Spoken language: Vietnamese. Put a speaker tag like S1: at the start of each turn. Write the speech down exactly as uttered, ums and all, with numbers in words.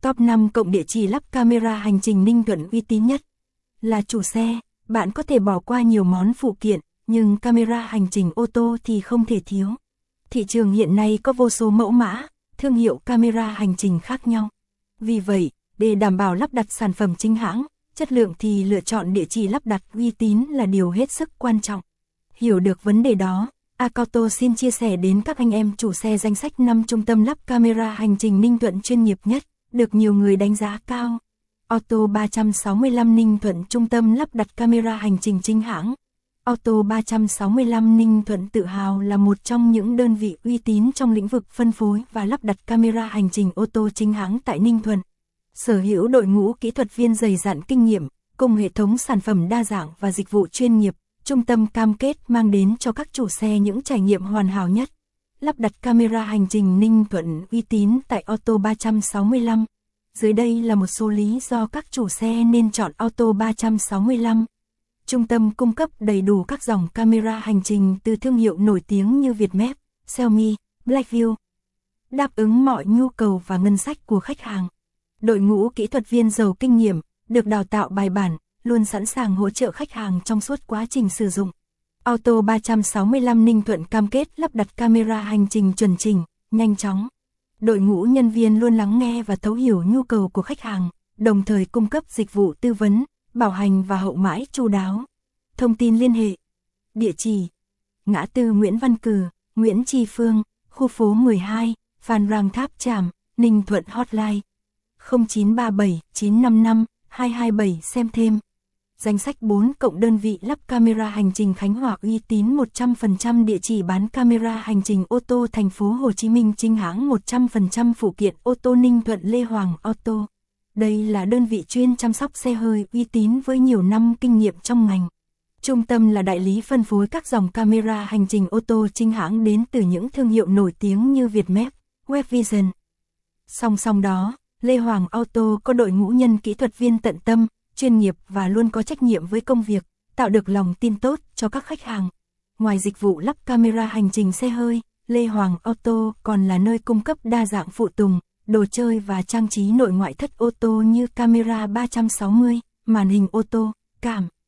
S1: Top năm cộng địa chỉ lắp camera hành trình Ninh Thuận uy tín nhất. Là chủ xe, bạn có thể bỏ qua nhiều món phụ kiện, nhưng camera hành trình ô tô thì không thể thiếu. Thị trường hiện nay có vô số mẫu mã, thương hiệu camera hành trình khác nhau. Vì vậy, để đảm bảo lắp đặt sản phẩm chính hãng, chất lượng thì lựa chọn địa chỉ lắp đặt uy tín là điều hết sức quan trọng. Hiểu được vấn đề đó, Acauto xin chia sẻ đến các anh em chủ xe danh sách năm trung tâm lắp camera hành trình Ninh Thuận chuyên nghiệp nhất, được nhiều người đánh giá cao. Auto ba sáu lăm Ninh Thuận trung tâm lắp đặt camera hành trình chính hãng. Auto ba sáu lăm Ninh Thuận tự hào là một trong những đơn vị uy tín trong lĩnh vực phân phối và lắp đặt camera hành trình ô tô chính hãng tại Ninh Thuận. Sở hữu đội ngũ kỹ thuật viên dày dặn kinh nghiệm, cùng hệ thống sản phẩm đa dạng và dịch vụ chuyên nghiệp, trung tâm cam kết mang đến cho các chủ xe những trải nghiệm hoàn hảo nhất. Lắp đặt camera hành trình Ninh Thuận uy tín tại Auto ba sáu lăm. Dưới đây là một số lý do các chủ xe nên chọn Auto ba sáu lăm. Trung tâm cung cấp đầy đủ các dòng camera hành trình từ thương hiệu nổi tiếng như Vietmap, Xiaomi, Blackview. Đáp ứng mọi nhu cầu và ngân sách của khách hàng. Đội ngũ kỹ thuật viên giàu kinh nghiệm, được đào tạo bài bản, luôn sẵn sàng hỗ trợ khách hàng trong suốt quá trình sử dụng. Auto ba sáu lăm Ninh Thuận cam kết lắp đặt camera hành trình chuẩn chỉnh, nhanh chóng. Đội ngũ nhân viên luôn lắng nghe và thấu hiểu nhu cầu của khách hàng, đồng thời cung cấp dịch vụ tư vấn, bảo hành và hậu mãi chu đáo. Thông tin liên hệ. Địa chỉ: ngã tư Nguyễn Văn Cừ, Nguyễn Tri Phương, khu phố mười hai, Phan Rang Tháp Chàm, Ninh Thuận. Hotline không chín ba bảy chín năm năm hai hai bảy. Xem thêm. Danh sách bốn cộng đơn vị lắp camera hành trình Khánh Hòa uy tín một trăm phần trăm. Địa chỉ bán camera hành trình ô tô thành phố Hồ Chí Minh chính hãng một trăm phần trăm. Phụ kiện ô tô Ninh Thuận. Lê Hoàng Auto. Đây là đơn vị chuyên chăm sóc xe hơi uy tín với nhiều năm kinh nghiệm trong ngành. Trung tâm là đại lý phân phối các dòng camera hành trình ô tô chính hãng đến từ những thương hiệu nổi tiếng như Vietmap, Webvision. Song song đó, Lê Hoàng Auto có đội ngũ nhân kỹ thuật viên tận tâm, chuyên nghiệp và luôn có trách nhiệm với công việc, tạo được lòng tin tốt cho các khách hàng. Ngoài dịch vụ lắp camera hành trình xe hơi, Lê Hoàng Auto còn là nơi cung cấp đa dạng phụ tùng, đồ chơi và trang trí nội ngoại thất ô tô như camera ba sáu mươi, màn hình ô tô, cảm